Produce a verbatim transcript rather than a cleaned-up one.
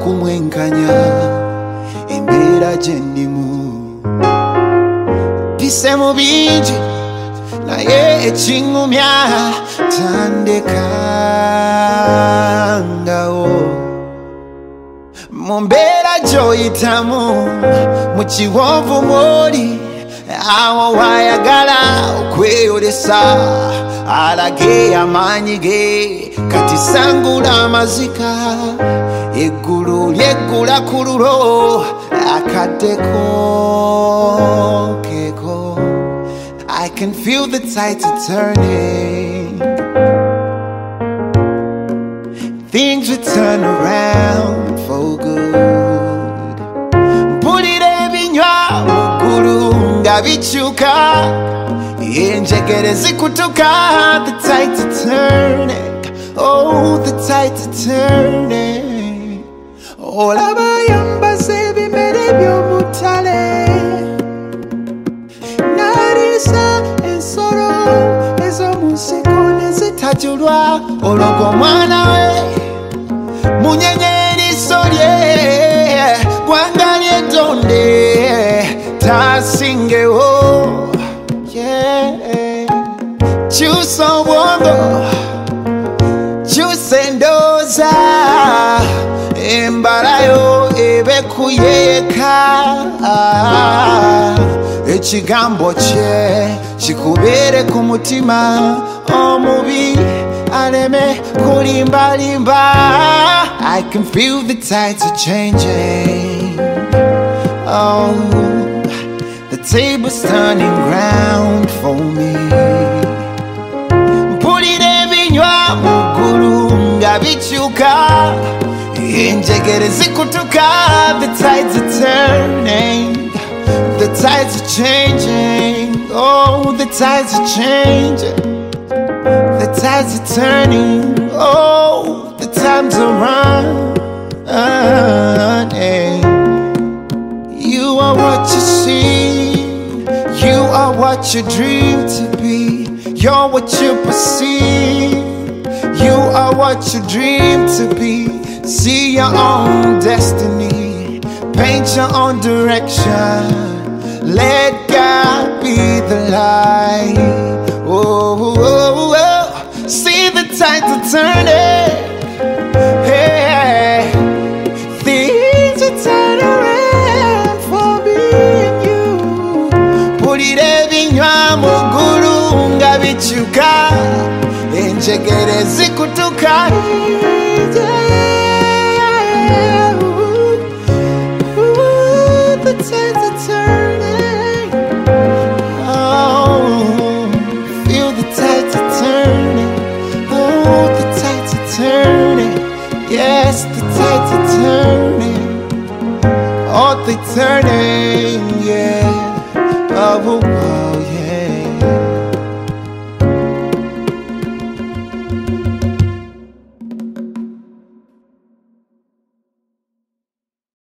kumwenkanya embeera gye ndimu. Mpise mu bingi naye ekiŋŋumya tandekangawo. Mu mbeera gy'oyitamu mu kiwonvu mw'oli, awo wayagala okweyolesa alage amaanyi ge. Kati sangula amazika eggulu lyeggula ku lulo akaddeko keeko. I can feel the tides are turning, things will turn around for good. Mpulira ebinywa muggulu nga bikyuka, enjegere zikutuka. The tides are turning, oh the tides are turning. Olaba yambaza ebimera eby'omutale, narisa ensolo ez'omunsiko nezitajulwa. Ologo omwana we munyenye eriiso lye, gwanga lyetonde tasingewo. Kyusa obwongo, kyusa endowooza, embalayo ebe kuyeeka. Ekigambo kye kikubeere ku mutima, omubi aleme kulimbalimba. I can feel the tides are changing, oh the table's turning round for me. Mpulira ebinywa muggulu nga bikyuka, enjegere zikutuka. The tides are turning, the tides are changing, oh the tides are changing, the tides are turning, oh the times are running. You are what you see, you are what you dream to be. You're what you perceive, you are what you dream to be. See your own destiny, paint your own direction, let God be the light. Oh, oh, oh, oh. See the tides are turning, hey, things are turning around for me and you. Pulira ebinywa muggulu nga bikyuka, enjegere zikutuka.